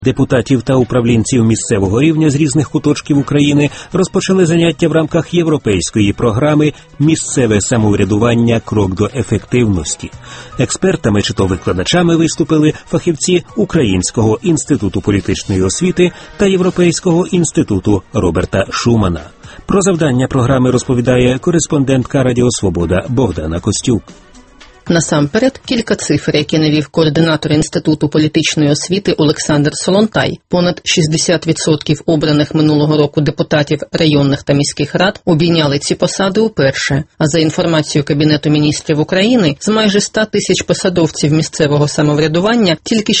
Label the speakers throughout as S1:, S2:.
S1: Депутатів та управлінців місцевого рівня з різних куточків України розпочали заняття в рамках європейської програми «Місцеве самоврядування. Крок до ефективності». Експертами чи то викладачами виступили фахівці Українського інституту політичної освіти та Європейського інституту Роберта Шумана. Про завдання програми розповідає кореспондентка Радіо Свобода Богдана Костюк.
S2: Насамперед, кілька цифр, які навів координатор Інституту політичної освіти Олександр Солонтай. Понад 60% обраних минулого року депутатів районних та міських рад обійняли ці посади уперше. А за інформацією Кабінету міністрів України, з майже 100 тисяч посадовців місцевого самоврядування тільки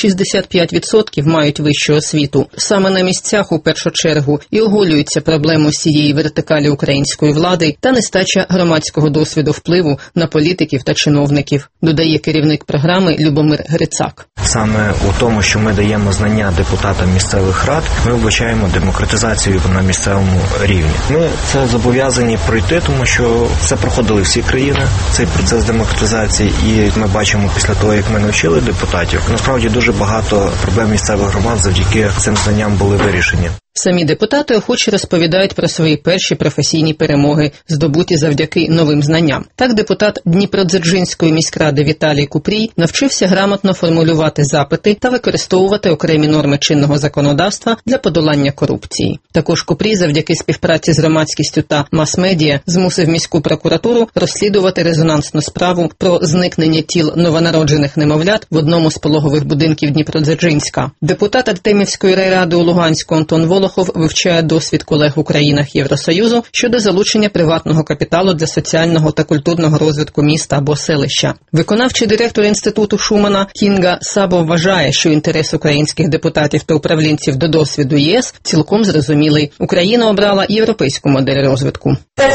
S2: 65% мають вищу освіту. Саме на місцях у першу чергу і оголюється проблема всієї вертикалі української влади та нестача громадського досвіду впливу на політиків та чиновників, додає керівник програми Любомир Грицак.
S3: Саме у тому, що ми даємо знання депутатам місцевих рад, ми вбачаємо демократизацію на місцевому рівні. Ми це зобов'язані пройти, тому що це проходили всі країни, цей процес демократизації, і ми бачимо після того, як ми навчили депутатів, насправді дуже багато проблем місцевих громад завдяки цим знанням були вирішені.
S2: Самі депутати охоче розповідають про свої перші професійні перемоги, здобуті завдяки новим знанням. Так депутат Дніпродзержинської міськради Віталій Купрій навчився грамотно формулювати запити та використовувати окремі норми чинного законодавства для подолання корупції. Також Купрій завдяки співпраці з громадськістю та мас-медіа змусив міську прокуратуру розслідувати резонансну справу про зникнення тіл новонароджених немовлят в одному з пологових будинків Дніпродзержинська. Депутат Артемівської райради у Луганську Антон Волохов вивчає досвід колег у країнах Євросоюзу щодо залучення приватного капіталу для соціального та культурного розвитку міста або селища. Виконавчий директор Інституту Шумана Кінга Сабо вважає, що інтерес українських депутатів та управлінців до досвіду ЄС цілком зрозумілий. Україна обрала європейську модель розвитку.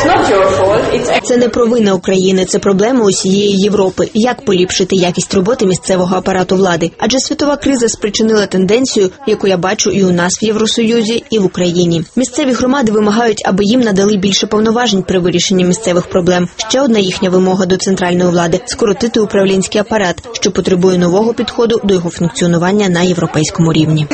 S4: Це не провина України, це проблема усієї Європи. Як поліпшити якість роботи місцевого апарату влади? Адже світова криза спричинила тенденцію, яку я бачу і у нас в Євросоюзі, і в Україні. Місцеві громади вимагають, аби їм надали більше повноважень при вирішенні місцевих проблем. Ще одна їхня вимога до центральної влади – скоротити управлінський апарат, що потребує нового підходу до його функціонування на європейському рівні.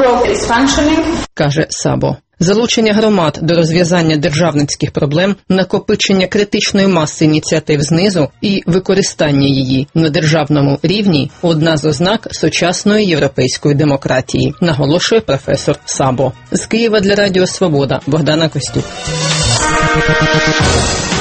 S2: Каже Сабо. Залучення громад до розв'язання державницьких проблем, накопичення критичної маси ініціатив знизу і використання її на державному рівні – одна з ознак сучасної європейської демократії, наголошує професор Сабо. З Києва для Радіо Свобода Богдана Костюк.